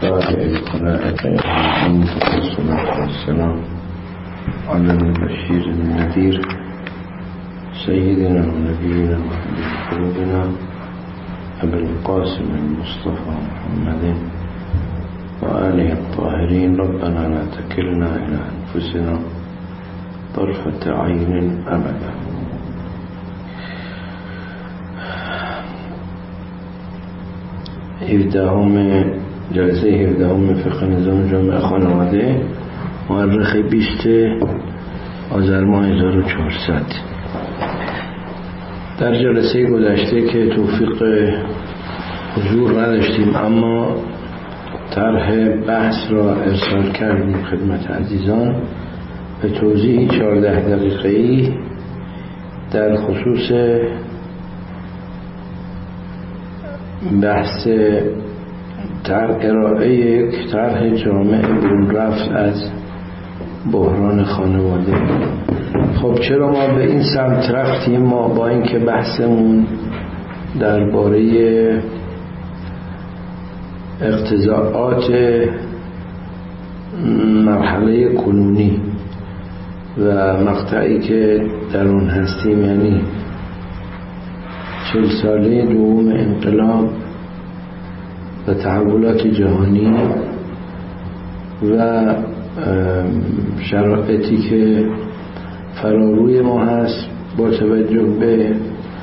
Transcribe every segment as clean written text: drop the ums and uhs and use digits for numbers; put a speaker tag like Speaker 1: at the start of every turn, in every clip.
Speaker 1: شارع الخلائق محمد الصلاة والسلام على البشير النذير سيدنا ونبينا وحبيب قلوبنا أبي القاسم المصطفى محمد وآله الطاهرين. ربنا لا تكلنا إلى أنفسنا طرفة عين أبدا. جلسه 17 فقه نظام جامعه خانواده مورخ 20 آذر ماه 1400. در جلسه گذشته که توفیق حضور نداشتیم اما طرح بحث را ارسال کردیم خدمت عزیزان به توضیح 14 دقیقه‌ای در خصوص بحث ارائه یک طرح جامع برون رفت از بحران خانواده. خب چرا ما به این سمت رفتیم؟ ما با اینکه بحثمون درباره اقتضاعات مرحله کنونی و مقطعی که در اون هستیم، یعنی 40 ساله دوم انقلاب و تحولات جهانی و شرایطی که فراروی ما هست با توجه به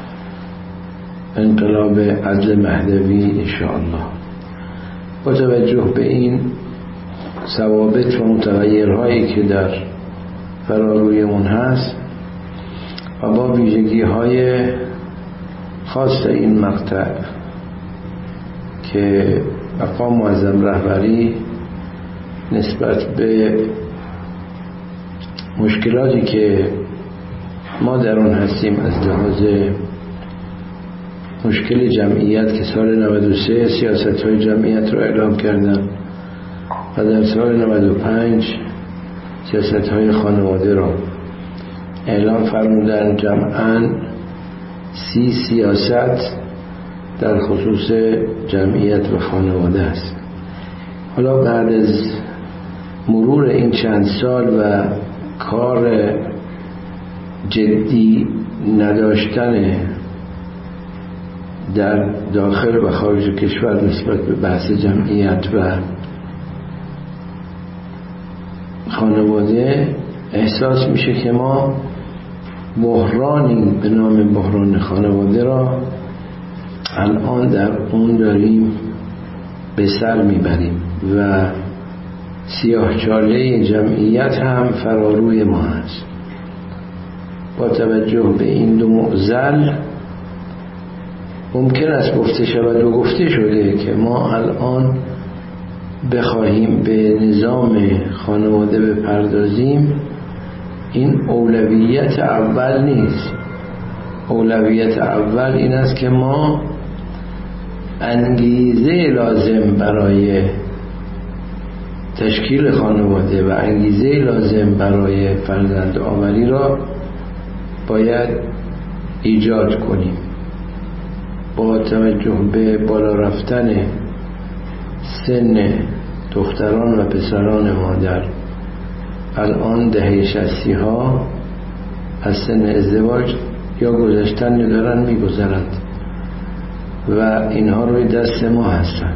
Speaker 1: انقلاب عدل مهدوی انشاءالله، با توجه به این ثوابت و متغیرهایی که در فرارویمون هست و با ویژگی های خاص این مقطع که مقام معظم رهبری نسبت به مشکلاتی که ما در اون هستیم از لحاظ مشکل جمعیت که سال 93 سیاست های جمعیت رو اعلام کردن و در سال 95 سیاست های خانواده رو اعلام فرمودن. جمعاً 30 سیاست در خصوص جمعیت و خانواده است. حالا بعد از مرور این چند سال و کار جدی نداشتن در داخل و خارج کشور نسبت به بحث جمعیت و خانواده، احساس میشه که ما بحرانی به نام بحران خانواده را الان در اون داریم به سر میبریم و سیاه‌چاله جمعیت هم فراروی ما هست. با توجه به این دو معضل ممکن است گفته شود و گفته شده که ما الان بخواهیم به نظام خانواده بپردازیم، این اولویت اول نیست. اولویت اول این است که ما انگیزه لازم برای تشکیل خانواده و انگیزه لازم برای فرزند آوری را باید ایجاد کنیم. با توجه به بالا رفتن سن دختران و پسران ما در الان دهه 60 ها از سن ازدواج یا گذشتن یا دارن میگذرند و اینها روی دست ما هستند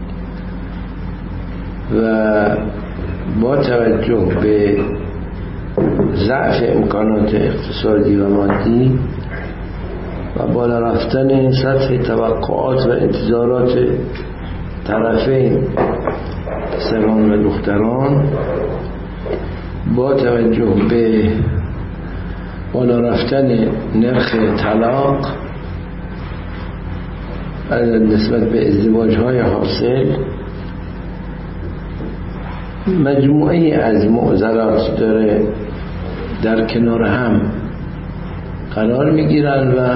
Speaker 1: و با توجه به ضعف امکانات اقتصادی و مادی و بالا رفتن سطح توقعات و انتظارات طرفین پسران و دختران، با توجه به بالا رفتن نرخ طلاق نسبت به ازدواج‌های حاصل، مجموعه از معضلات داره در کنار هم قرار میگیرن و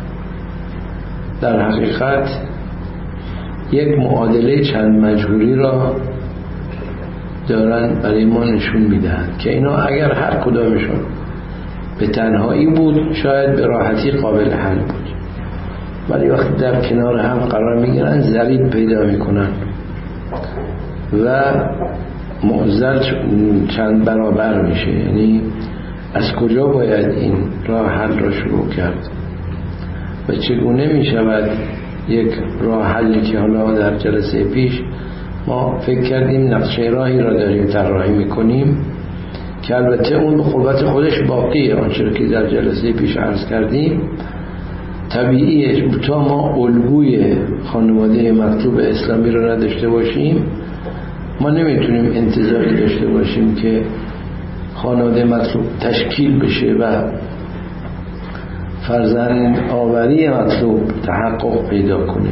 Speaker 1: در حقیقت یک معادله چند مجهولی را دارن برای ما نشون میدن که اینا اگر هر کدامشون به تنهایی بود شاید به راحتی قابل حل بود، ولی وقتی در کنار هم قرار میگیرن ضریب پیدا میکنن و معضل چند برابر میشه. یعنی از کجا باید این راه حل را شروع کرد و چگونه میشود یک راه حلی که حالا در جلسه پیش ما فکر کردیم نقشه راهی را داریم طراحی میکنیم که البته اون به قوت خودش باقیه، آنچه که در جلسه پیش عرض کردیم طبیعیه. تا ما الگوی خانواده مطلوب اسلامی را نداشته باشیم ما نمیتونیم انتظاری داشته باشیم که خانواده مطلوب تشکیل بشه و فرزند آوری مطلوب تحقق پیدا کنه.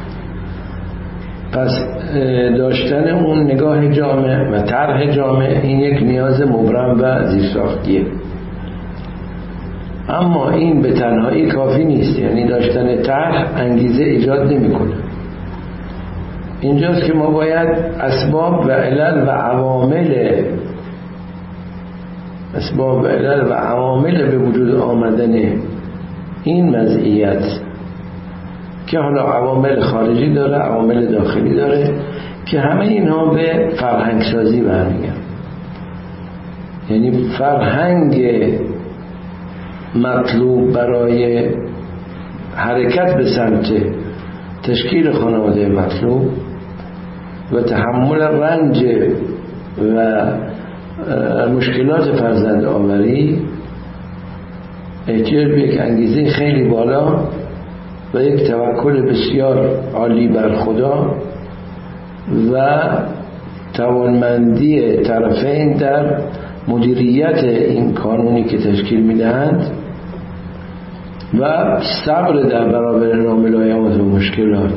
Speaker 1: پس داشتن اون نگاه جامع و طرح جامع این یک نیاز مبرم و زیرساختیه، اما این به تنهایی کافی نیست. یعنی داشتن طرح انگیزه ایجاد نمیکنه. اینجاست که ما باید اسباب و علل و عوامل به وجود آمدن این وضعیت که حالا عوامل خارجی داره، عوامل داخلی داره، که همه اینها به فرهنگ سازی برمیگردن. یعنی فرهنگ مطلوب برای حرکت به سمت تشکیل خانواده مطلوب و تحمل رنج و مشکلات فرزند آوری احتیاج به یک انگیزه خیلی بالا و یک توکل بسیار عالی بر خدا و توانمندی طرفین در مدیریت این کانونی که تشکیل میدهند و صبر در برابر ناملایمات و مشکلات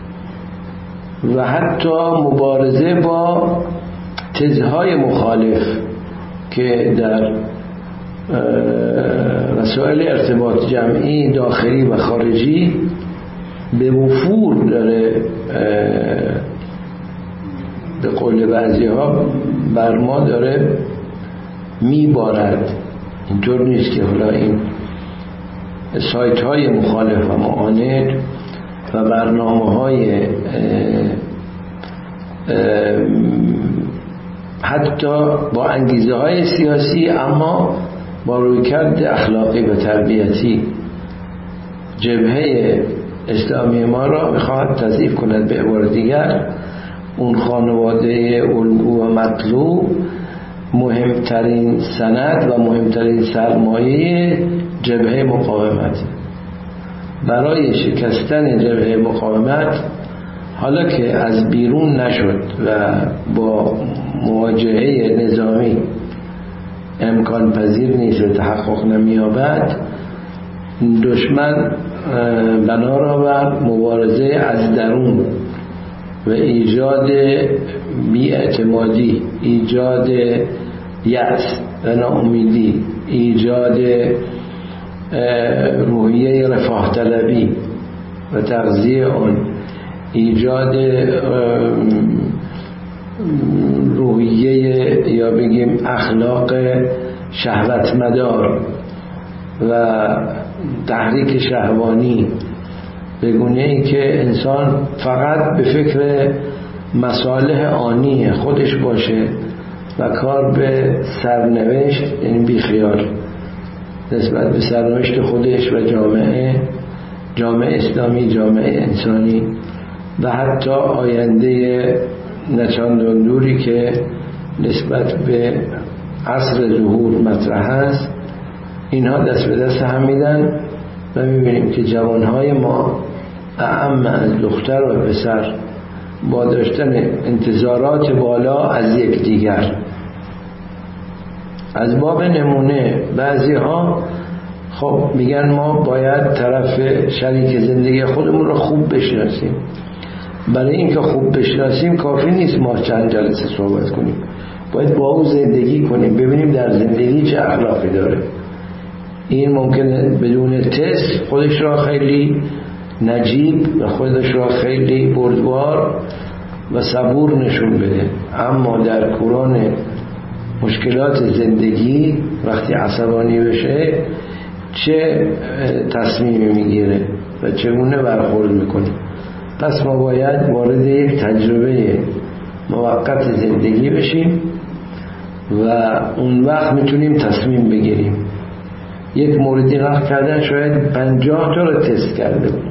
Speaker 1: و حتی مبارزه با تزهای مخالف که در وسایل ارتباط جمعی داخلی و خارجی به وفور داره به قول بعضی ها بر ما داره میبارد. اینطور نیست که حالا این سایت های مخالف و معاند و برنامه های حتی با انگیزه های سیاسی اما با رویکرد اخلاقی و تربیتی جبهه اسلامی ما را میخواهد تضعیف کند. به عبارت دیگر اون خانواده الگو و مطلوب مهمترین سند و مهمترین سرمایه جبهه مقاومت. برای شکستن جبهه مقاومت حالا که از بیرون نشد و با مواجهه نظامی امکان پذیر نیست و تحقق نمی‌یابد، دشمن بنا را بر مبارزه از درون و ایجاد بی‌اعتمادی، ایجاد یأس و ناامیدی، ایجاد روحیه رفاه طلبی و تغذیه آن، ایجاد روحیه یا بگیم اخلاق شهوت مدار و تحریک شهوانی، به گونه‌ای که انسان فقط به فکر مصالح آنی خودش باشه و کار به سرنوشت، یعنی بیخیال نسبت به سرنوشت خودش و جامعه اسلامی، جامعه انسانی و حتی آینده نچندان دوری که نسبت به عصر ظهور مطرح است، اینها دست به دست هم میدن و میبینیم که جوانهای ما اعم از دختر و پسر با داشتن انتظارات بالا از یکدیگر، از باب نمونه بعضی ها خب میگن ما باید طرف شریک زندگی خودمون رو خوب بشناسیم. برای اینکه خوب بشناسیم کافی نیست ما چند جلسه صحبت کنیم، باید با او زندگی کنیم، ببینیم در زندگی چه اخلاقی داره. این ممکنه بدون تست خودش را خیلی نجیب و خودش را خیلی بردبار و صبور نشون بده، اما در کوران مشکلات زندگی وقتی عصبانی بشه چه تصمیمی میگیره و چگونه برخورد میکنه. پس ما باید وارد یک تجربه موقت زندگی بشیم و اون وقت میتونیم تصمیم بگیریم. یک موردی نقل کردن شاید 50 تا رو تست کرده بود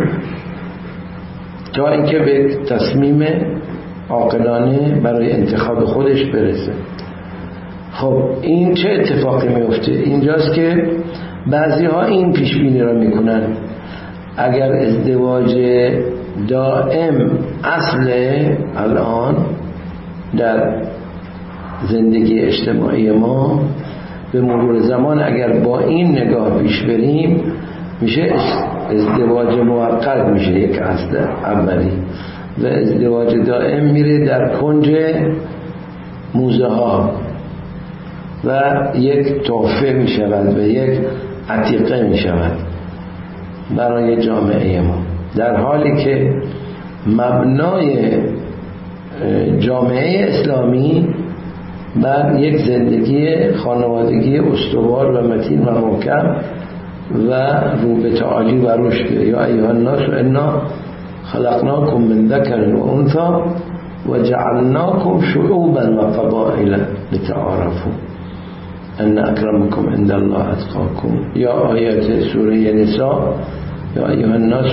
Speaker 1: تا اینکه به تصمیم عاقلانه برای انتخاب خودش برسه. خب این چه اتفاقی میفته؟ اینجاست که بعضی ها این پیش بینی را میکنن اگر ازدواج دائم اصل الان در زندگی اجتماعی ما، به مرور زمان اگر با این نگاه پیش بریم میشه ازدواج موقت میشه یک اصل اولی و ازدواج دائم میره در کنج موزه ها و یک تحفه میشود و یک عتیقه میشود برای جامعه ما، در حالی که مبنای جامعه اسلامی بر یک زندگی خانوادگی استوار و متین و محکم و رو به تعالی و رشد. یا ایها الناس انا خلقناکم من ذکر و انثی و جعلناکم شعوبا و قبائل لتعارفوا ان اکرمکم عند الله اتقاکم. یا آیات سوره نساء یا ایها الناس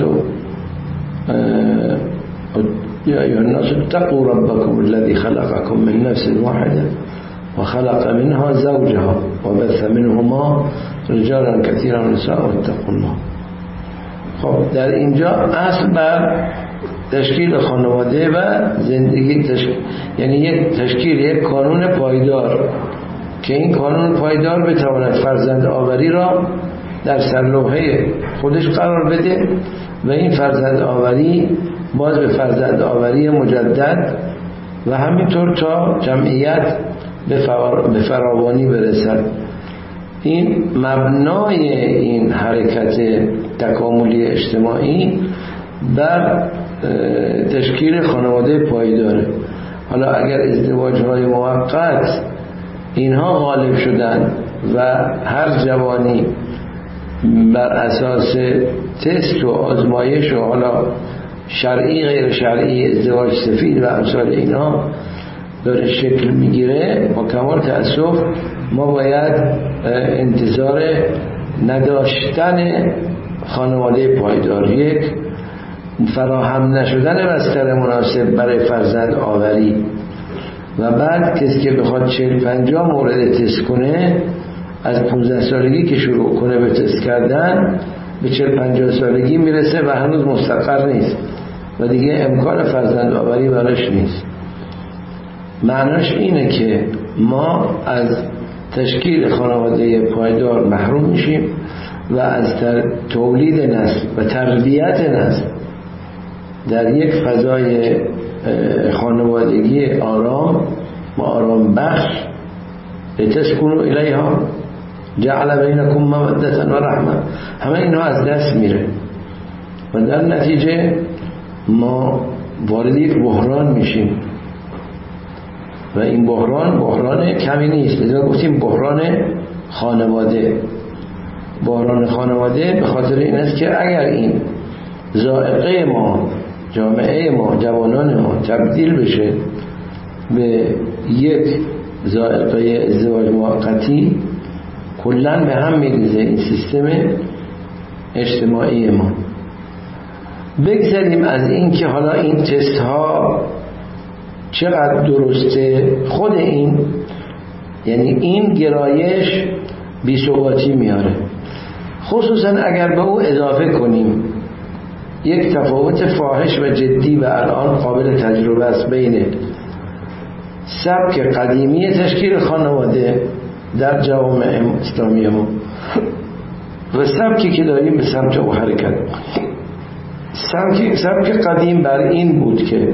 Speaker 1: اتقوا ربكم الذي خلقكم من نفس واحدة وخلق منها زوجها وبث منهما رجالا كثيرا ونساء واتقوا الله. خب در اینجا اصل بر تشکیل خانواده و زندگی یعنی یک تشکیل یک قانون پایدار که این قانون پایدار بتواند فرزند آوری را در سرلوحه خودش قرار بده و این فرزند آوری باز به فرزند آوری مجدد و همینطور تا جمعیت به فراوانی برسد. این مبنای این حرکت تکاملی اجتماعی بر تشکیل خانواده پایداره. حالا اگر ازدواج‌های موقت اینها غالب شدن و هر جوانی بر اساس تست و آزمایش و حالا شرعی غیر شرعی ازدواج سفید و امثال اینا داره شکل میگیره، با کمال تأسف ما باید انتظار نداشتن خانواده پایدار، یک فراهم نشدن بستر مناسب برای فرزند آوری و بعد کسی که بخواد 40-50 مورد تست کنه از 15 سالگی که شروع کنه به تست کردن به 40-50 سالگی میرسه و هنوز مستقر نیست و دیگه امکان فرزند آوری براش نیست. معناش اینه که ما از تشکیل خانواده پایدار محروم میشیم و از تولید نسل و تربیت نسل در یک فضای خانوادگی آرام و آرام بخش لتسکنوا الیها جعل بینکم مودة و رحمة، همه اینها از دست میره و در نتیجه ما وارد یک بحران میشیم و این بحران کمی نیست. لذا گفتیم بحران خانواده. بحران خانواده به خاطر این است که اگر این ذائقه ما، جامعه ما، جوانان ما تبدیل بشه به یک ذائقه ازدواج موقتی، کلن به هم میریزه این سیستم اجتماعی ما. بگذاریم از این که حالا این تست ها چقدر درسته، خود این یعنی این گرایش بی‌ثباتی میاره، خصوصا اگر به او اضافه کنیم یک تفاوت فاحش و جدی و الان قابل تجربه است بین سبک قدیمی تشکیل خانواده در جوامع اسلامی ما و سبکی که داریم به سمت او حرکت. سبک قدیم بر این بود که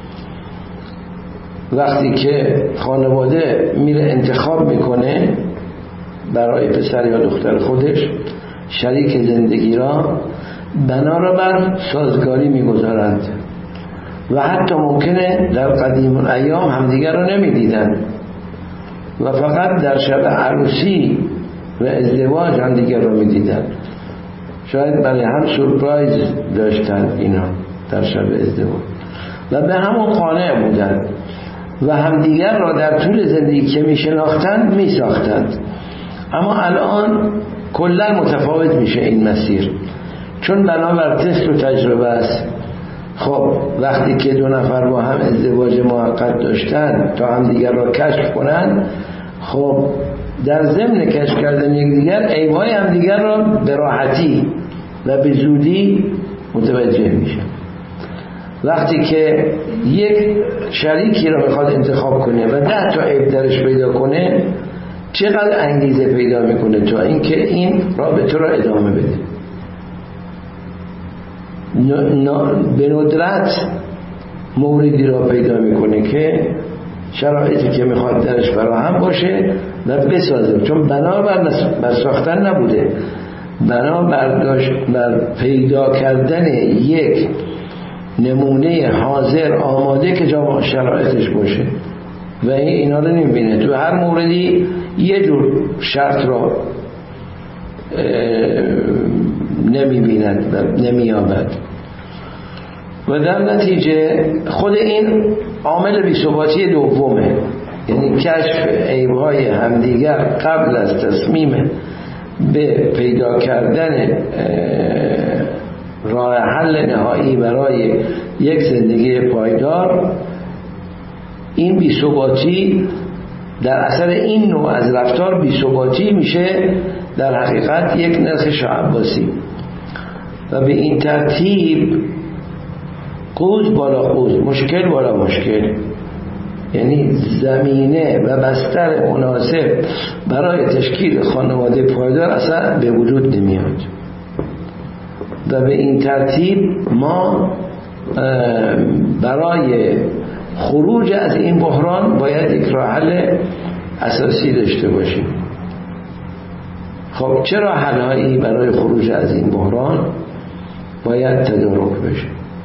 Speaker 1: وقتی که خانواده میره انتخاب میکنه برای پسر یا دختر خودش شریک زندگی را، بنا را بر سازگاری میگذارند و حتی ممکنه در قدیم ایام همدیگر را نمیدیدن و فقط در شب عروسی و ازدواج همدیگر را میدیدن. شاید برای هم سورپرایز داشتن اینا در شب ازدواج و به همون قانع بودند و همدیگر را در طول زندگی که می شناختند می ساختند. اما الان کلا متفاوت میشه این مسیر، چون بنابر تست و تجربه است. خب وقتی که دو نفر با هم ازدواج موقت داشتن تا هم دیگر را کشف کنن، خب در ضمن کشف کردن یکدیگر عیب‌های هم دیگر را به راحتی و به زودی متوجه میشن. وقتی که یک شریکی را میخواد انتخاب کنه و 10 تا عیب درش پیدا کنه، چقدر انگیزه پیدا میکنه تا اینکه این رابطه را ادامه بده. به ندرت موردی را پیدا میکنه که شرایطی که میخواد درش فراهم باشه و بسازه، چون بنابر ساختن نبوده، بنابر پیدا کردن یک نمونه حاضر آماده که جامعه شرایطش باشه و اینا رو نمیبینه. تو هر موردی یه جور شرط را نمیبیند و نمیابد و در نتیجه خود این عامل بی‌ثباتی دومه، یعنی کشف عیب‌های همدیگر قبل از تصمیم به پیدا کردن راه حل نهایی برای یک زندگی پایدار. این بی‌ثباتی در اثر این نوع از رفتار بی‌ثباتی میشه در حقیقت یک نرخ شاه عباسی و به این ترتیب قوز بالا قوز، مشکل بالا مشکل، یعنی زمینه و بستر مناسب برای تشکیل خانواده پایدار اصلا به وجود نمیاد و به این ترتیب ما برای خروج از این بحران باید یک راه حل اساسی داشته باشیم. خب چه راه حل‌هایی برای خروج از این بحران باید تدارک بشه؟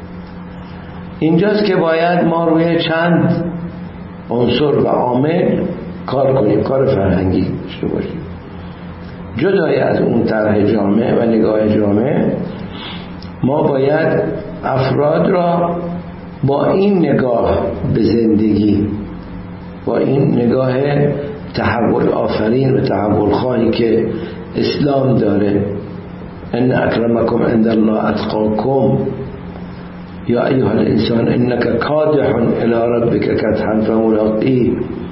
Speaker 1: اینجاست که باید ما روی چند عنصر و عامل کار کنیم، کار فرهنگی داشته باشیم. جدای از اون طرح جامع و نگاه جامع، ما باید افراد را با این نگاه به زندگی، با این نگاه تحول آفرین و تحول خواهی که اسلام داره، ان اکرمکم عند الله اتقاکم یا ایها الانسان انک کادح الی ربک کدحا فملاقیه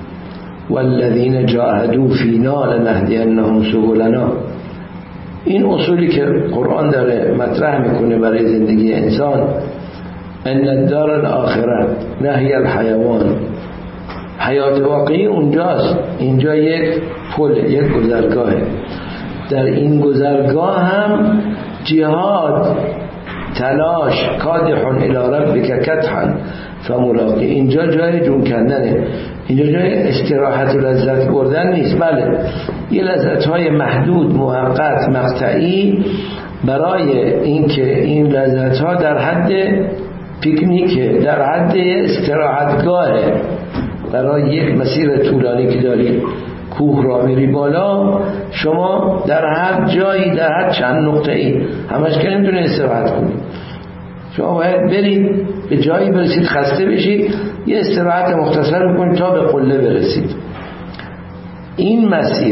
Speaker 1: والذین جاهدوا فینا لنهدینهم سبلنا. این اصولی که قرآن داره مطرح میکنه برای زندگی انسان، ان الدار الاخره نهی الحیوان، حیات واقعی اونجاست، اینجا یک پل، یک گذرگاهه. در این گذرگاه هم جهاد، تلاش، کادح الی ربک کدحا فملاقیه، اینجا جای جون کندنه، اینجا جای استراحت و لذت بردن نیست. بله یه لذت‌های محدود، موقت، مقطعی، برای اینکه این لذت‌ها در حد پیکنیکه، در حد استراحتگاهه. برای یک مسیر طولانی که داری کوه را میری بالا، شما در هر جایی، در هر چند نقطه‌ای همش که نمیتونه استراحت کنید، شما باید برید به جایی برسید، خسته بشید، یه استراحت مختصر میکنید تا به قله برسید. این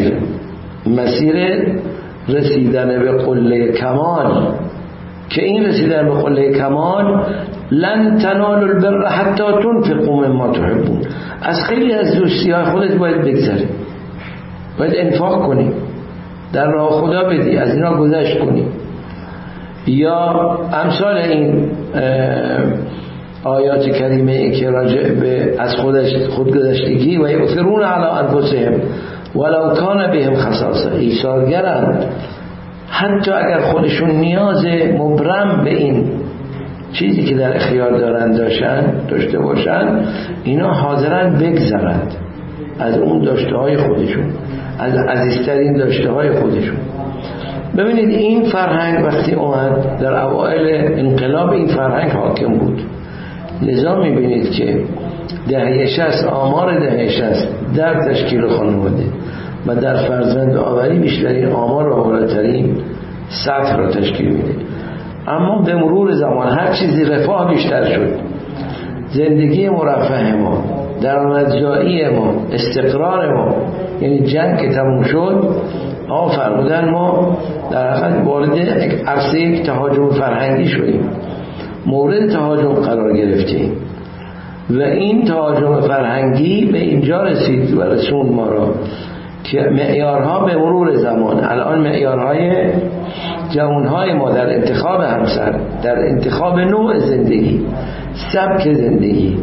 Speaker 1: مسیر رسیدن به قله کمال، که این رسیدن به قله کمال لن تنالوا البر حتی تنفقوا مما تحبون، از خیلی از دوستی‌های خودت باید بگذری، باید انفاق کنی، در راه خدا بدی، از اینا گذشت کنی. یا امثال این آیات کریمه که راجع به از خودگذشتگی و یؤثرون علی انفسهم ولو کان بهم خصاصه، ایثارگرند حتی اگر خودشون نیاز مبرم به این چیزی که در اختیار داشته باشن، اینا حاضرن بگذرند از اون داشته های خودشون، از عزیزترین داشته های خودشون. ببینید این فرهنگ وقتی اومد در اوائل انقلاب، این فرهنگ حاکم بود. لذا میبینید که دهه 60، آمار دهه 60 در تشکیل خانواده و در فرزند آوری بیشترین آمار و بالاترین سطح را تشکیل میده. اما به مرور زمان هر چیزی رفاه بیشتر شد، زندگی مرفه ما، درآمدزایی ما، استقرار ما، یعنی جنگ که تموم شد آقا فرمودن ما در حقیقت وارد عرصه یک تهاجم فرهنگی شدیم، مورد تهاجم قرار گرفتیم و این تهاجم فرهنگی به اینجا رسید و رسون ما را که معیارها به مرور زمان، الان معیارهای جوانهای ما در انتخاب همسر، در انتخاب نوع زندگی، سبک زندگی،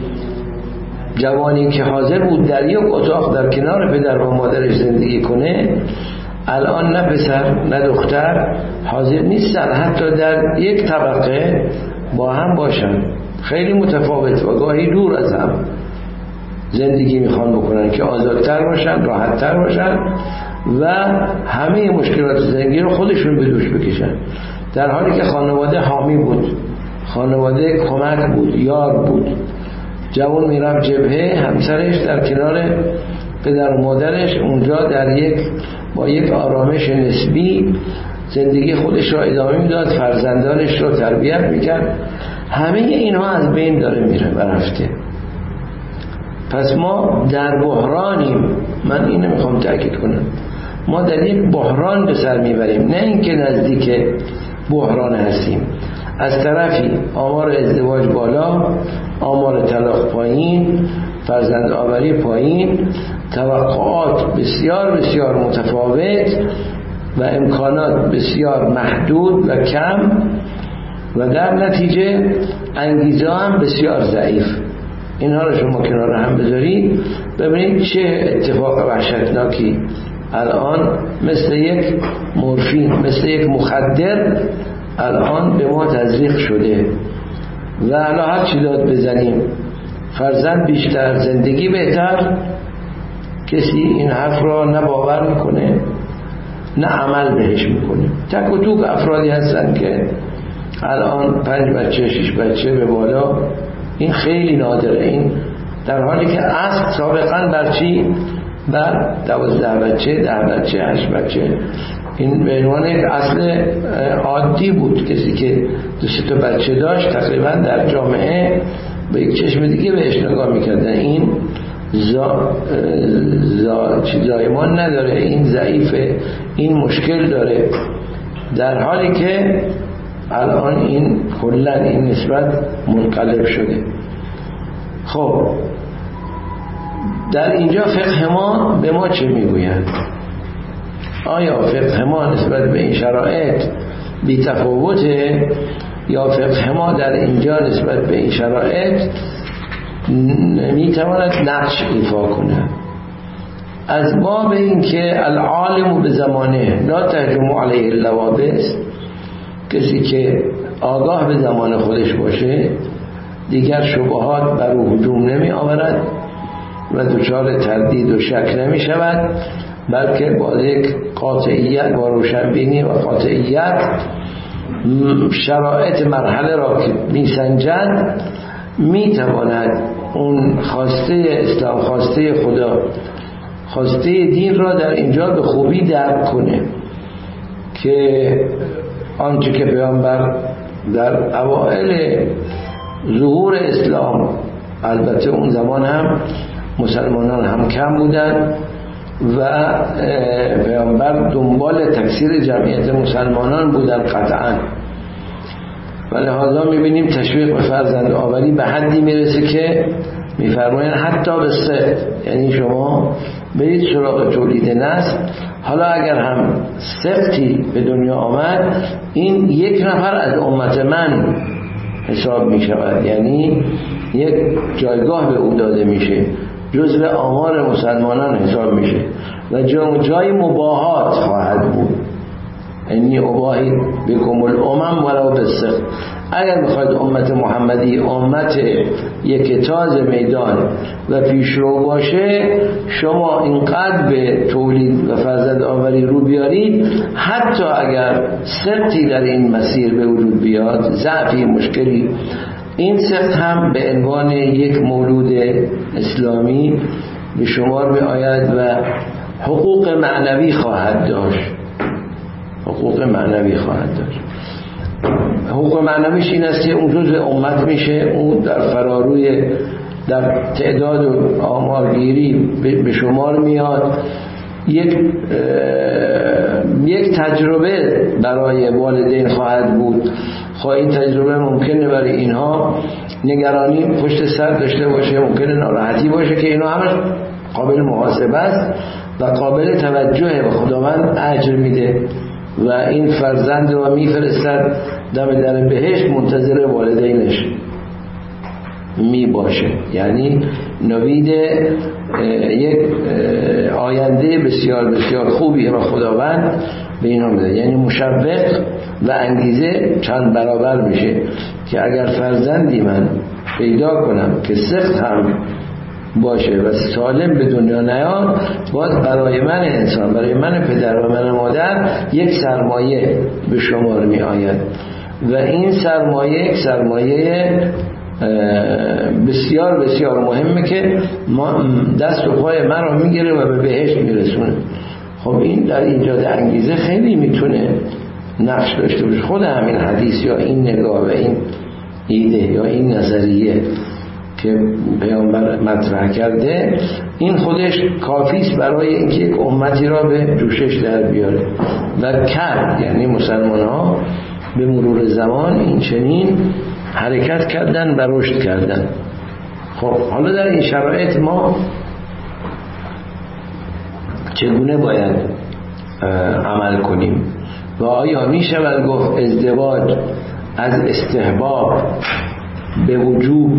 Speaker 1: جوانی که حاضر بود در یک اتاق در کنار پدر و مادرش زندگی کنه، الان نه پسر نه دختر حاضر نیستن حتی در یک طبقه با هم باشن، خیلی متفاوت و گاهی دور از هم زندگی میخوان بکنن که آزادتر باشن، راحتتر باشن و همه مشکلات زندگی رو خودشون به دوش بکشن، در حالی که خانواده حامی بود، خانواده کمک بود، یار بود. جوان میرفت جبهه، همسرش در کنار پدر و مادرش اونجا با یک آرامش نسبی زندگی خودش را ادامه میداد، فرزندانش را تربیت میکرد. همه اینها از بین داره میره و رفته. پس ما در بحرانیم، من اینو میخوام تأکید کنم، ما در یک بحران به سر میبریم، نه اینکه نزدیک بحران هستیم. از طرفی آمار ازدواج بالا، آمار طلاق پایین، فرزند آوری پایین، توقعات بسیار بسیار متفاوت و امکانات بسیار محدود و کم و در نتیجه انگیزه هم بسیار ضعیف. اینها رو شما کنار هم بذارید ببینید چه اتفاق وحشتناکی الان مثل یک مورفین، مثل یک مخدر الان به ما تزریق شده و الان هر چی داد بزنیم، فرزند بیشتر، زندگی بهتر، کسی این حرف را نه باور میکنه نه عمل بهش میکنه. تک و توک افرادی هستن که الان 5 بچه 6 بچه به بالا، این خیلی نادره، این در حالی که اصل سابقا بر چی؟ بر 12 بچه 10 بچه 8 بچه، این به عنوان یک اصل عادی بود. کسی که 2 تا بچه داشت تقریبا در جامعه به یک چشم دیگه بهش نگاه میکردن، این زایمان نداره، این ضعیفه، این مشکل داره، در حالی که الان این کلا این نسبت منقلب شده. خب در اینجا فقه ما به ما چه میگوید؟ آیا فقه ما نسبت به این شرایط بی تفاوته یا فقه ما در اینجا نسبت به این شرایط میتواند نقش ایفا کنه؟ از باب این که العالم به زمانه لا تهجم علیه اللوابس، کسی که آگاه به زمان خودش باشه دیگر شبهات بر او هجوم نمی آورد و دچار تردید و شک نمی شود، بلکه با یک قاطعیت و روشنبینی و قاطعیت شرایط مرحله را که می سنجد می تواند اون خواسته اسلام، خواسته خدا، خواسته دین را در اینجا به خوبی درک کنه که آنچه که پیامبر در اوائل ظهور اسلام، البته اون زمان هم مسلمانان هم کم بودن و پیامبر دنبال تکثیر جمعیت مسلمانان بودن قطعا، و لحاظا میبینیم تشویق به فرزند آوری به حدی میرسه که میفرمایند حتی به صد، یعنی شما برید سراغ تولید نسل، حالا اگر هم سقطی به دنیا آمد این 1 نفر از امت من حساب می شود، یعنی یک جایگاه به او داده میشه، جزء آمار مسلمانان حساب میشه و جای مباهات خواهد بود. انی اباهی بکم الامم ولو بالصدق. اگر میخواید امت محمدی امت یک تاز میدان و پیشرو باشه، شما اینقدر به تولید و فرزند آوری رو بیارید، حتی اگر سقطی در این مسیر به وجود بیاد، ضعفی، مشکلی، این سقط هم به عنوان یک مولود اسلامی به شمار می آید و حقوق معنوی خواهد داشت، حقوق معنوی خواهد داشت. حقوق معنویش این است که اون جزء امت میشه، اون در فراروی در تعداد و آمارگیری به شمار میاد. یک تجربه برای والدین خواهد بود. این تجربه ممکنه برای اینها نگرانی پشت سر داشته باشه، ممکنه ناراحتی باشه که اینا همش قابل محاسبه است و قابل توجهه و خداوند اجر میده و این فرزند رو میفرستد دم در بهشت منتظر والدینش می باشه. یعنی نوید یک آینده بسیار بسیار خوبی و خداوند به اینا میده. یعنی مشوق و انگیزه چند برابر میشه که اگر فرزندی من پیدا کنم که سخت هم باشه و سالم به دنیا نیاد، باز برای من انسان، برای من پدر و من مادر یک سرمایه به شمار می آید و این سرمایه یک سرمایه بسیار بسیار مهمه که دست و پای من رو میگیره و به بهشت میرسونه. خب این در ایجاد انگیزه خیلی میتونه نقش داشته باشه. خود همین حدیث یا این نگاه و این ایده یا این نظریه که پیامبر مطرح کرده، این خودش کافیست برای اینکه یک امتی را به جوشش در بیاره و کرد. یعنی مسلمان ها به مرور زمان این چنین حرکت کردن و رشد کردن. خب حالا در این شرایط ما چگونه باید عمل کنیم و آیا می شود گفت ازدواج از استحباب به وجوب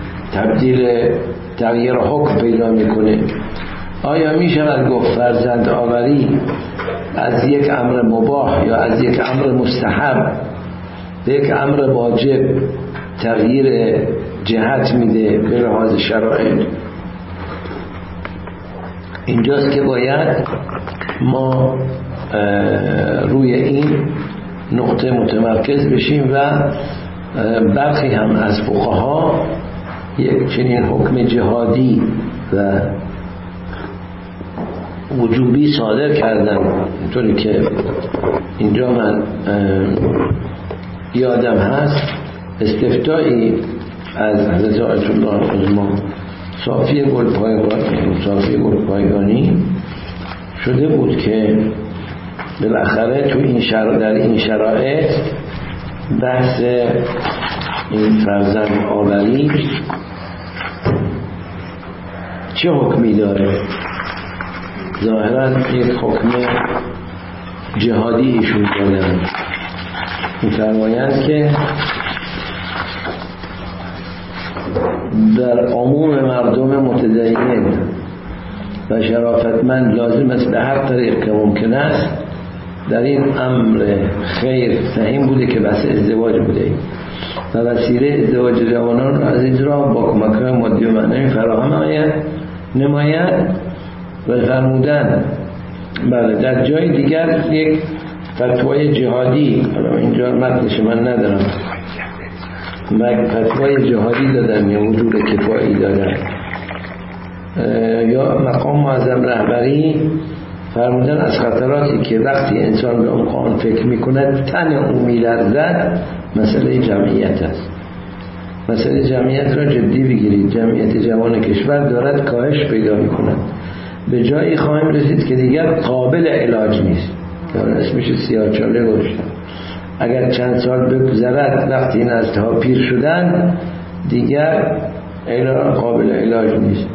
Speaker 1: تغییر حکم پیدا میکنه؟ آیا می شود گفت فرزند آوری از یک امر مباح یا از یک امر مستحب به یک امر واجب تغییر جهت میده به لحاظ شرایط؟ اینجاست که باید ما روی این نقطه متمرکز بشیم و برخی هم از فقها یک چنین حکم جهادی و وجوبی صادر کردن. اینطوری که اینجا من یادم هست استفتایی از حضرت آیت الله عظما صافی گلپایگانی شده بود که بالاخره تو این در این شرایط بحث این فرزند آوری چه حکمی داره. ظاهرا یک حکم جهادی ایشون دارن. می‌فرمایند که در عموم مردم متدین و شرافتمند لازم است به هر طریق که ممکن است در این امر خیر فهم بوده که بحث ازدواج بوده و وسیله ازدواج جوانان را از اجرا با کمک‌های مادی و معنوی فراهم نماید و فرمودن بله در جای دیگر یک فتوای جهادی، حالا اینجا متنش من ندارم، فتوای جهادی دادن یا وجود کفایی دادن یا مقام معظم رهبری فرمودن از خطراتی که وقتی انسان به اون قانون فکر میکند تن اون میلرزد مسئله جمعیت است. مسئله جمعیت را جدی بگیرید. جمعیت جوان کشور دارد کاهش پیدا میکند. به جایی خواهیم رسید که دیگر قابل علاج نیست. اسمش سیاه‌چاله گذاشتم. اگر چند سال بگذرد وقتی نسل‌ها پیر شدن دیگر قابل علاج نیست.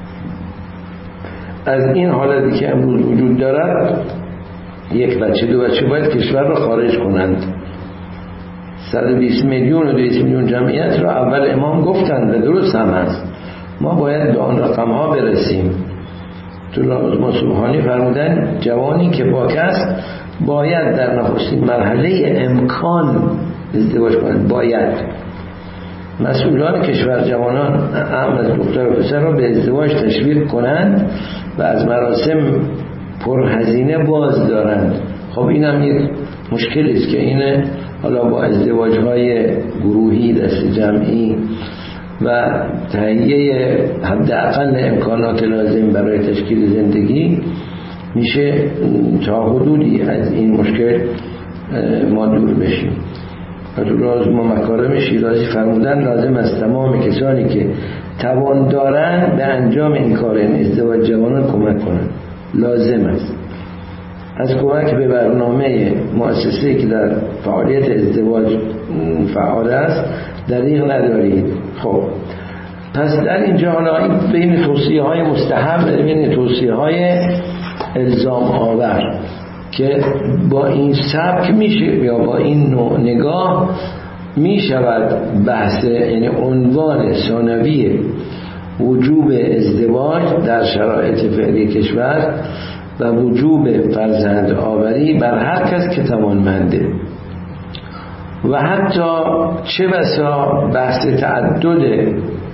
Speaker 1: از این حالتی که امروز وجود دارد، یک بچه دو بچه باید کشور را خارج کنند. 120 میلیون و 200 میلیون جمعیت را اول امام گفتند و درست هم هست. ما باید به آن رقم ها برسیم. تو سبحانی فرمودن جوانی که پاک است باید در نخستین مرحله امکان ازدواج کنند. باید مسئولان کشور جوانان اهم از دختر و پسر را به ازدواج تشویق کنند و از مراسم پرهزینه باز دارند. خب این هم یک مشکلی است که اینه حالا با ازدواج‌های گروهی دست جمعی و تهیه حداقل امکانات لازم برای تشکیل زندگی میشه تا حدودی از این مشکل ما دور بشیم. راز ما مکارم شیرازی فرمودن لازم است تمام کسانی که توان دارند به انجام این کار، این ازدواج جوانان کمک کنند. لازم است. از کمک به برنامه مؤسسه‌ای که در فعالیت ازدواج فعال است دریغ ندارید. خب پس در اینجا حالا این بین توصیه‌های مستحب، بین توصیه‌های الزام آور که با این سبک میشه یا با این نوع نگاه میشود بحث، یعنی عنوان ثانوی وجوب ازدواج در شرایط فعلی کشور و وجوب فرزند آوری بر هر کس که توانمنده، و حتی چه بسا بحث تعدد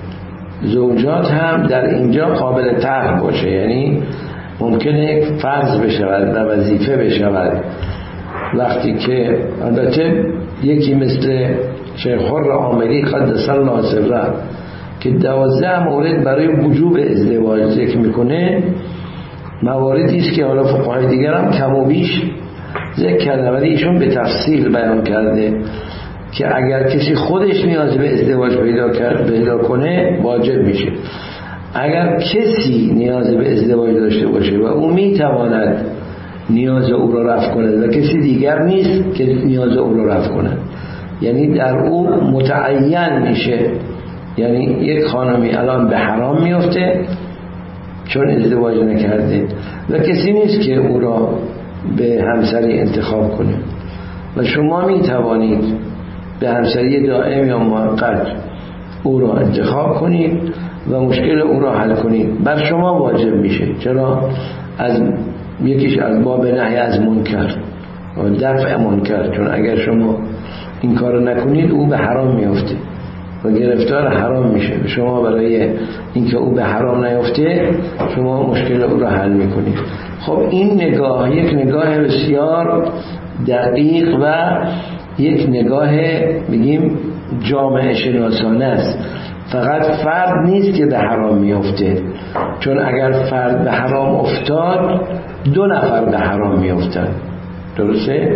Speaker 1: زوجات هم در اینجا قابل طرح باشه، یعنی ممکنه فرض بشود و وظیفه بشود وقتی که البته یکی مثل شیخ حر عامری قدس الله سره که 12 مورد برای وجوب ازدواج ذکر میکنه، مواردی است که حالا فقهای دیگر هم کم و بیش ذکر کرده ولی ایشون به تفصیل بیان کرده که اگر کسی خودش نیاز به ازدواج پیدا کنه واجب میشه. اگر کسی نیاز به ازدواج داشته باشه و او میتواند نیاز او را رفع کند و کسی دیگر نیست که نیاز او را رفع کند، یعنی در او متعین میشه، یعنی یک خانمی الان به حرام میفته چون ازدواج نکرده و کسی نیست که او را به همسری انتخاب کنه و شما میتوانید به همسری دائم یا موقت او را انتخاب کنید و مشکل او را حل کنید. بر شما واجب میشه. چرا؟ یکیش از باب نهی از منکر و دفع منکر، چون اگر شما این کار نکنید او به حرام میفته و گرفتار حرام میشه. شما برای اینکه او به حرام نیفته شما مشکل او را حل میکنید. خب این نگاه یک نگاه بسیار دقیق و یک نگاه بگیم جامعه شناسانه است. فقط فرد نیست که به حرام میفته، چون اگر فرد به حرام افتاد 2 نفر به حرام میفتن. درسته؟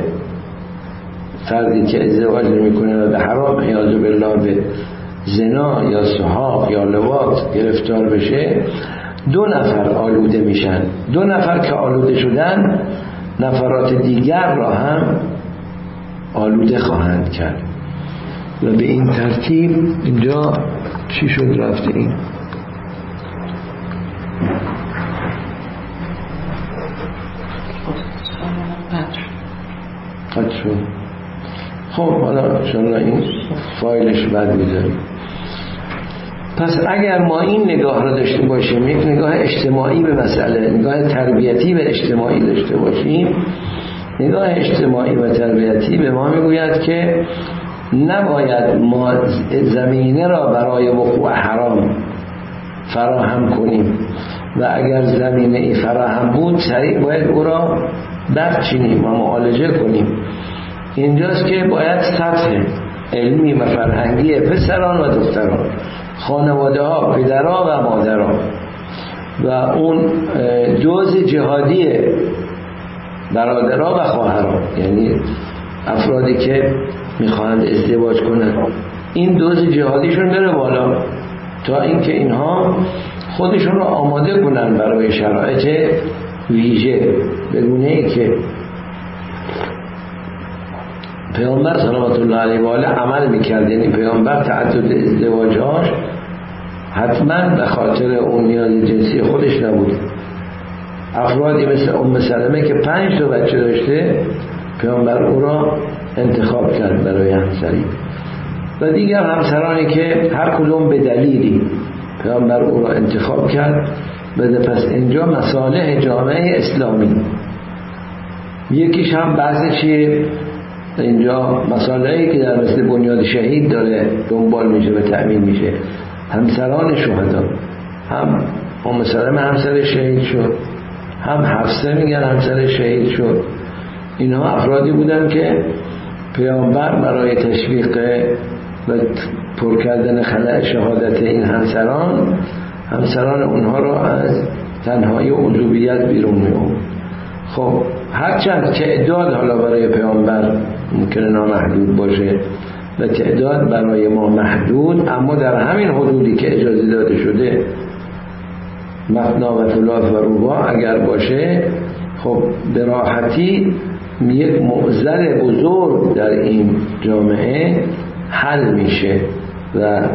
Speaker 1: فردی که ازدواج میکنه و به حرام اعاذ بالله به زنا یا سحاق یا لواط گرفتار بشه 2 نفر آلوده میشن. 2 نفر که آلوده شدن نفرات دیگر را هم آلوده خواهند کرد و به این ترتیب اینجا چی شد رفته این قد شد. خب حالا انشاءالله این فایلش بعد میذاریم. پس اگر ما این نگاه را داشته باشیم، یک نگاه اجتماعی به مسئله، نگاه تربیتی به اجتماعی داشته باشیم، نگاه اجتماعی و تربیتی به ما میگوید که نباید ما زمینه را برای وقوع حرام فراهم کنیم و اگر زمینه ای فراهم بود سریع باید او را برچینیم و معالجه کنیم. اینجاست که باید سطح علمی و فرهنگی پسران و دختران، خانواده ها، پدرها و مادرها و اون دوز جهادی برادرها و خواهرها، یعنی افرادی که میخواهند ازدواج کنند، این دوز جهادیشون بره بالا تا اینکه اینها خودشون رو آماده کنن برای شرایط ویژه، به گونه‌ای که پیامبر صلوات الله علیه و آله عمل میکرد. یعنی پیامبر تعدد ازدواجهاش حتما به خاطر اون نیاز جنسی خودش نبود. افرادی مثل ام سلمه که 5 تا بچه داشته پیامبر او را انتخاب کرد برای همسری و دیگر همسرانی که هر کدوم به دلیلی پیامبر او را انتخاب کرد. پس اینجا مصالح جامعه اسلامی یکیش هم بعضی چیه، اینجا مصالحی که در مثل بنیاد شهید داره دنبال میشه و تأمین میشه. همسران شهدا، هم ام سلمه همسر شهید شد، هم حفصه میگن همسر شهید شد. اینها افرادی بودن که پیامبر برای تشویق و پر کردن خلأ شهادت این همسران اونها را از تنهایی و عذوبیت بیرون می‌آورد. خب هرچند که اعداد حالا برای پیامبر ممکنه نامحدود باشه و تعداد برای ما محدود، اما در همین حدودی که اجازه داده شده مثنا و ثلاث و رباع اگر باشه، خب به راحتی یک معضل بزرگ در این جامعه حل میشه و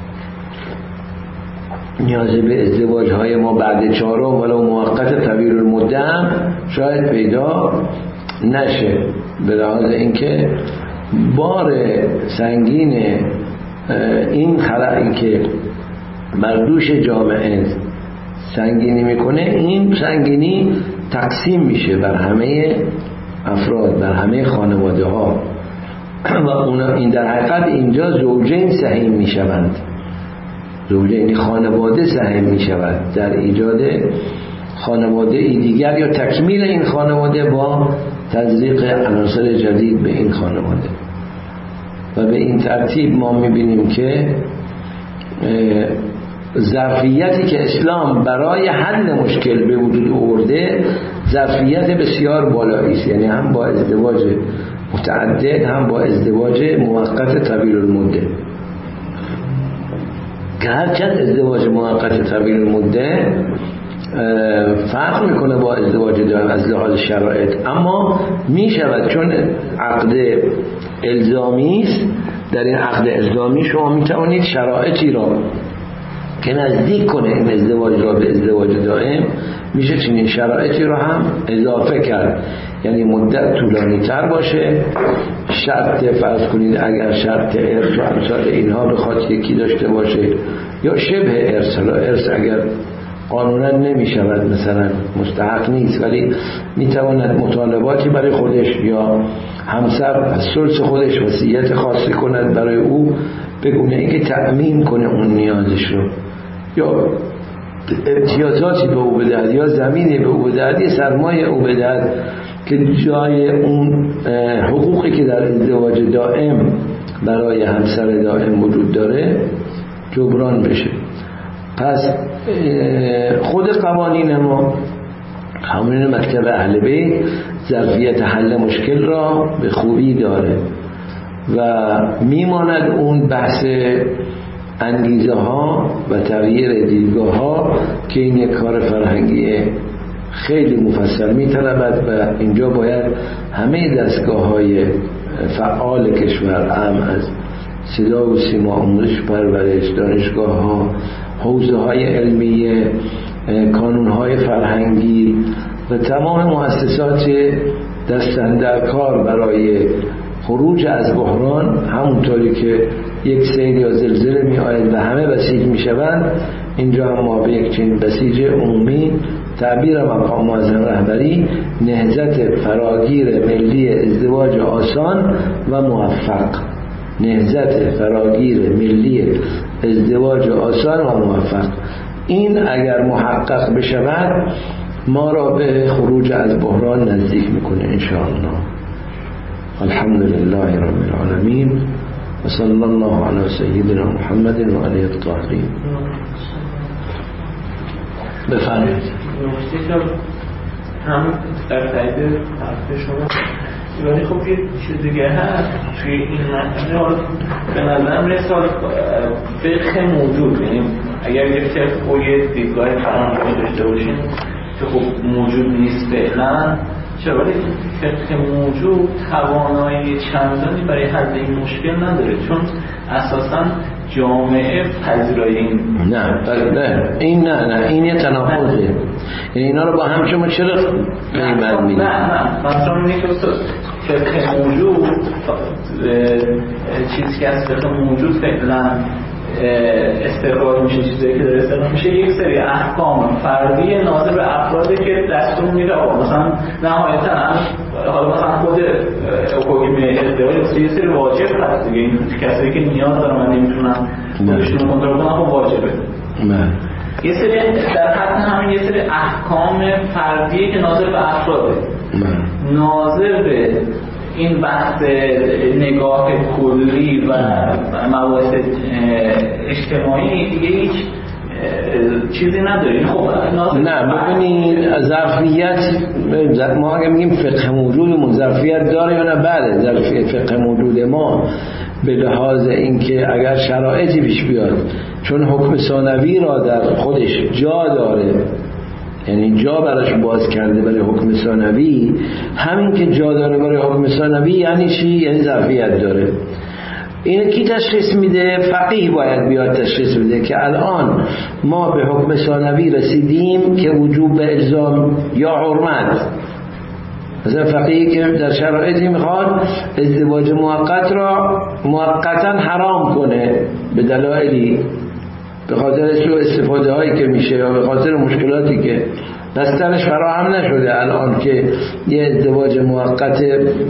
Speaker 1: نیاز به ازدواج های ما بعد چهارم ولو موقت طویل المده هم شاید پیدا نشه، به لحاظ اینکه بار سنگین این خلایی که بر دوش جامعه سنگینی میکنه، این سنگینی تقسیم میشه بر همه افراد، بر همه خانواده ها و این در حقیقت اینجا زوجین سهم میشوند، زوجین خانواده سهم میشود در ایجاد خانواده ای دیگر یا تکمیل این خانواده با تزریق عناصر جدید به این خانواده. و به این ترتیب ما میبینیم که ظرفیتی که اسلام برای حل مشکل به وجود آورده ظرفیت بسیار بالایی است، یعنی هم با ازدواج متعدد هم با ازدواج موقت طویل المده، که هرچند ازدواج موقت طویل المده فرق میکنه با ازدواج دائم از لحاظ شرایط، اما میشود چون عقد الزامی است. در این عقد الزامی شما میتوانید شرایطی را که نزدیک کنه این ازدواج را به ازدواج دائم، میشه چنین شرایطی را هم اضافه کرد، یعنی مدت طولانی تر باشه، شرط فرض کنید اگر شرط ارث و امثال اینها بخواد یکی داشته باشه، یا شبه ارث. ارث اگر قانونا نمیشود مثلا مستحق نیست، ولی میتواند مطالباتی برای خودش یا همسر از ثلث خودش وصیت خاصی کند برای او، بگونه ای که تأمین کنه اون نیازش رو، یا امتیازاتی به او بدهد، یا زمینی به او بدهد، یا سرمایه او بدهد که جای اون حقوقی که در ازدواج دائم برای همسر دائم وجود داره جبران بشه. پس خود قوانین ما، قوانین مکتب اهل بیت، ظرفیت حل مشکل را به خوبی داره و میماند اون بحث انگیزه ها و تغییر دیدگاه ها که این یک کار فرهنگی خیلی مفصل میطلبد و اینجا باید همه دستگاه های فعال کشور، از صدا و سیما، آموزش پرورش، دانشگاه ها، حوزه های علمی، کانون های فرهنگی و تمام مؤسسات دستنده کار برای خروج از بحران، همونطوری که یک سیل یا زلزله می آید و همه بسیج می شوند، اینجا هم ما به یک چنین بسیج عمومی تعبیر مقام معظم رهبری نهضت فراگیر ملی ازدواج آسان و موفق، نهضت فراگیر ملی ازدواج آسان و موفق، این اگر محقق بشود ما را به خروج از بحران نزدیک میکنه انشاءالله. الحمد لله رب العالمین و صلی الله علی سیدنا محمد و آله الطاهرین. بفرمایید.
Speaker 2: هم در تایید حرف شما، ولی خب یه چیز دیگه هست توی این متن به نظرم رسال فقه موجود، یعنی اگر یک طرف و یه دیدگاه فرهنگی داشته باشین که خب موجود نیست فعلا، چرا ولی فقه موجود توانایی چندانی برای حل این مشکل نداره، چون اساساً جامعه پذیرای این
Speaker 1: نه این یه تناقضه، یعنی اینا رو با هم شما چرا قیمت میدید؟
Speaker 2: نه مثلا اینه که فقه موجود چیزی که از فقه موجود فعلا استقرار میشه، چیزی که داره استقرار میشه یک سری احکام فردی ناظر به افرادی که دستور میده مثلا نهایتا حالا مثلا خود حکم ازدواج یه سری واجب هست دیگه، این کسایی که نیاز دارن و نمیتونن خودشون کنترل کنن خب واجبه. یه سری در حد همین یه سری احکام فردی که ناظر به افراده، ناظر به این بحث نگاه کلی و مباحث اجتماعی دیگه هیچ چیزی نداریم. خب
Speaker 1: نه ببینید ظرفیت، ما اگه میگیم فقه موجود ظرفیت داره یا نه؟ بله ظرفیت فقه موجود ما به لحاظ اینکه اگر شرایطی پیش بیاد، چون حکم ثانوی را در خودش جا داره، یعنی جا براش باز کرده برای حکم ثانوی. همین که جا داره برای حکم ثانوی یعنی چی؟ یعنی ظرفیت داره. اینو کی تشخیص میده؟ فقیه باید بیاد تشخیص میده که الان ما به حکم ثانوی رسیدیم که وجوب به الزام یا حرمت. مثلا فقیه که در شرایطی میخواد ازدواج موقت را موقتا حرام کنه به دلایلی، به خاطر سوء استفاده هایی که میشه یا به خاطر مشکلاتی که بسترش فراهم نشده الان که یه ازدواج موقت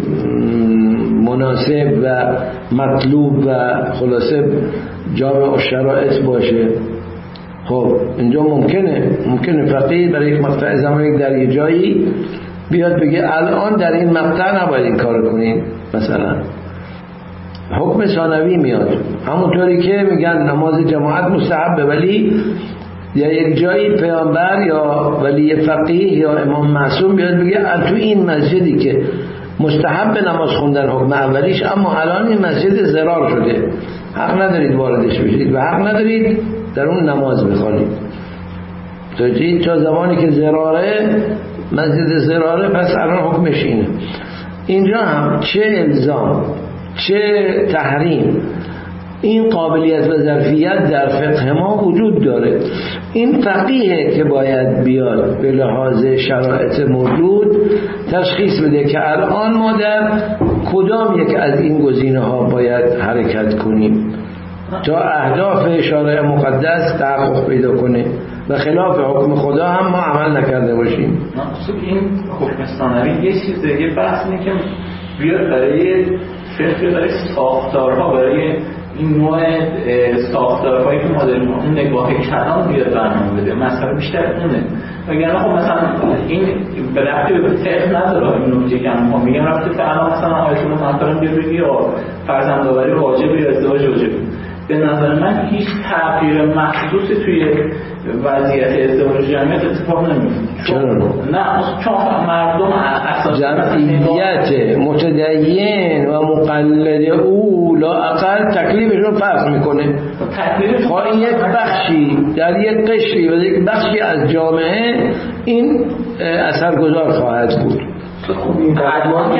Speaker 1: مناسب و مطلوب و خلاصه جامع شرایط باشه. خب اینجا ممکنه فقیه برای یک مقطع زمانی در یه جایی بیاد بگه الان در این مقطع نباید این کار کنین. مثلا حکم ثانوی میاد، همونطوری که میگن نماز جماعت مستحبه، ولی یا یک جایی پیامبر یا ولی فقیه یا امام معصوم بیاد بگه تو این مسجدی که مستحب نماز خوندن حکم اولیش، اما الان این مسجد ضرار شده، حق ندارید واردش بشید و حق ندارید در اون نماز بخونید. تا زمانی که ضراره، مسجد ضراره، پس الان حکمش اینه. اینجا هم چه الزام چه تحریم، این قابلیت و ظرفیت در فقه ما وجود داره. این فقیه که باید بیاد به لحاظ شرایط موجود تشخیص بده که الان ما در کدام یک از این گزینه ها باید حرکت کنیم تا اهداف شارع مقدس تحقق پیدا کنه و خلاف حکم خدا هم ما عمل نکرده باشیم.
Speaker 2: این حکم ثانوی یه چیز دیگه بحث اینه که بیاد برای فقه، برای ساختارها، برای این نوع ساختارهایی که ما داریم اون نگاه کلام بیاد برنامه بده. مثلا بیشتر اونه، وگرنه خب مثلا این به ربطی به فقه نداره. این نکته که من میگم ربطی که الان مثلا آیت الله مثلا بگی یا فرزندآوری واجبه یا ازدواج واجبه، به نظر من هیچ تغییر محسوسی توی وضعیت ازدواج جمعیت اتفاق نمیفته. نه، چون مردم اساساً
Speaker 1: جمعیت متدین و مقلد او لااقل تکلیفشون فرق میکنه. خواهی این یک بخشی در یک قشری و یک بخشی از جامعه این اثرگذار خواهد بود.
Speaker 3: خب این قدمان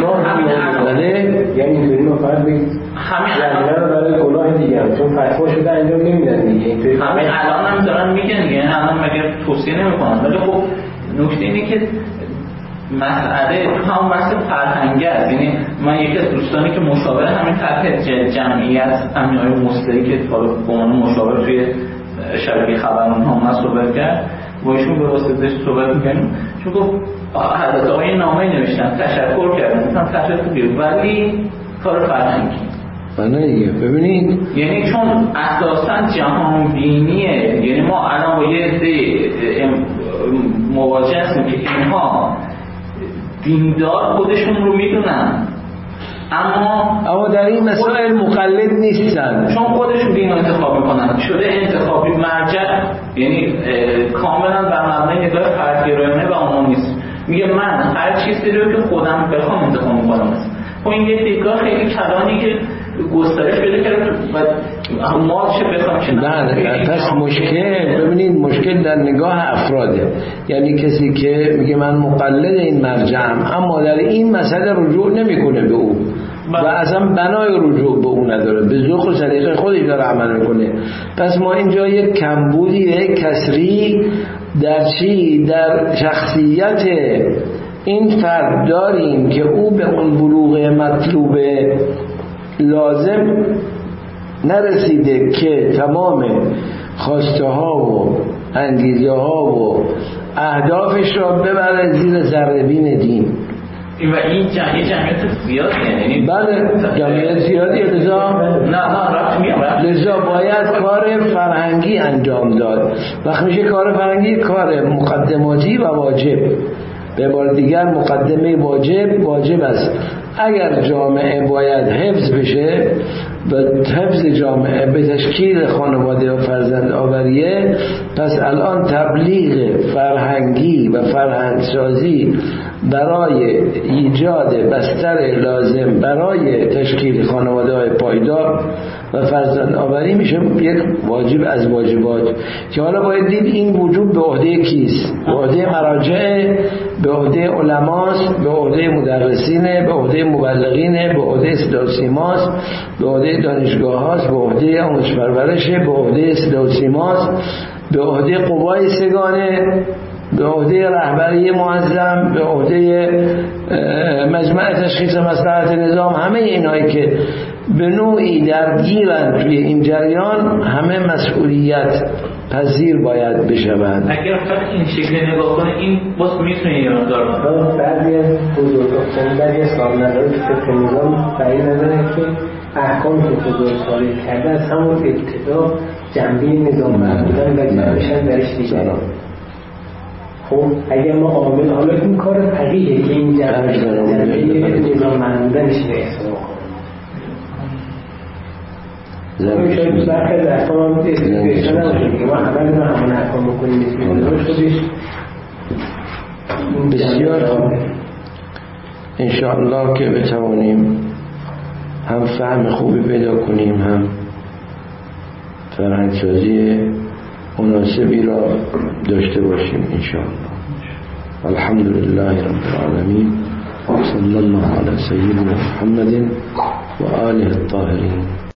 Speaker 3: یعنی اینطوری ما فرد بگید همه رو برای گناه دیگه هم چون فتوا شده انجام نمیدن دیگه.
Speaker 2: همه الان هم دارن میگن دیگه، الان مگه توصیه نمیکنن. ولی خب نکته اینه که مسئله تو همون بحث فرهنگی است. یعنی من یکی از دوستانی که مشاور همین طرح جمعیت همین آقای مصلحی که به عنوان مشاور توی شبکه خبرنامه هم صحبت کرد، با ایشون به واسطه صحبت می‌کردیم، چون گفت حضرت آقای نامه نوشتن تشکر کردن، مثلا تشکر، ولی کار فرهنگی.
Speaker 1: بله ببینید،
Speaker 2: یعنی چون اساساً جهان بینیه، یعنی ما الان با یه عده مواجه هستیم که اینها دیندار خودشون رو میدونن اما
Speaker 1: در این مسائل مقلد نیستن،
Speaker 2: چون خودشون دین رو انتخاب میکنن، شده انتخابی مرجع، یعنی کاملا بر مبنای نگاه فردگرایانه و آمانیست. میگه من هر چیزی رو که خودم بخوام انتخاب میکنم. خب این یه دیدگاه خیلی کلانی که گسترش پیدا کرده و ما چه بخوام چه
Speaker 1: نه. پس مشکل، ببینید مشکل در نگاه افراده. یعنی کسی که میگه من مقلد این مرجعم اما در این مسئله رجوع نمیکنه به او و اصلا بنای رجوع به او نداره، به ذوق و سلیقه خودش داره عمل میکنه. پس ما اینجا یک کمبودی و یک کسری در چی؟ در شخصیت این فرد داریم که او به اون بلوغ مطلوب لازم نرسیده که تمام خواسته ها و انگیزه ها و اهدافش را ببره زیر ذره‌بین دین.
Speaker 2: و این جمعیت زیاد، یعنی
Speaker 1: بله جمعیت زیادی، لذا باید کار فرهنگی انجام داد. وقتی میشه کار فرهنگی، کار مقدماتی و واجب. به بار دیگر مقدمه واجب است. اگر جامعه باید حفظ بشه و حفظ جامعه به تشکیل خانواده و فرزند آوریه، پس الان تبلیغ فرهنگی و فرهنگسازی برای ایجاد بستر لازم برای تشکیل خانواده های پایدار و فرزند آوری میشه یک واجب از واجبات که حالا باید دید این وجوب به عهده کیست؟ به عهده مراجع، به عهده علماست، به عهده مدرسینه، به عهده مبلغینه، به عهده صدا و سیماست، به عهده دانشگاه هاست، به عهده آموزش پرورشه، به عهده صدا و سیماست، به عهده قوای سگانه، به عهده رهبری معظم، به عهده مجمع تشخیص مصلحت نظام. همه اینایی که به نوعی درگیرن توی این جریان همه مسئولیت پذیر باید بشوند.
Speaker 2: اگر فقط این شکل نگاه کنه این باز میتونه یه مقدار
Speaker 3: بعضی از بزرگان بعضی از صاحب‌نظران که فکر نظام برای نداره که احکام که بزرگسالی کرده از همون ابتدا جنبه نظام بودن و جنبشن درش دیگه. خب اگر ما عامل حالا این کار طبیعیه که این جنبه نظام بودنش احسان کنه. شاید برخی از احکام هم استفاده نباشه که ما همه همون احکام بکنیم
Speaker 1: بسیار انشاءالله که بتوانیم هم فهم خوبی پیدا کنیم، هم فرهنگسازی مناسبی را داشته باشیم انشاءالله. الحمدلله رب العالمین، صلی الله علی سیدنا محمد و آله الطاهرین.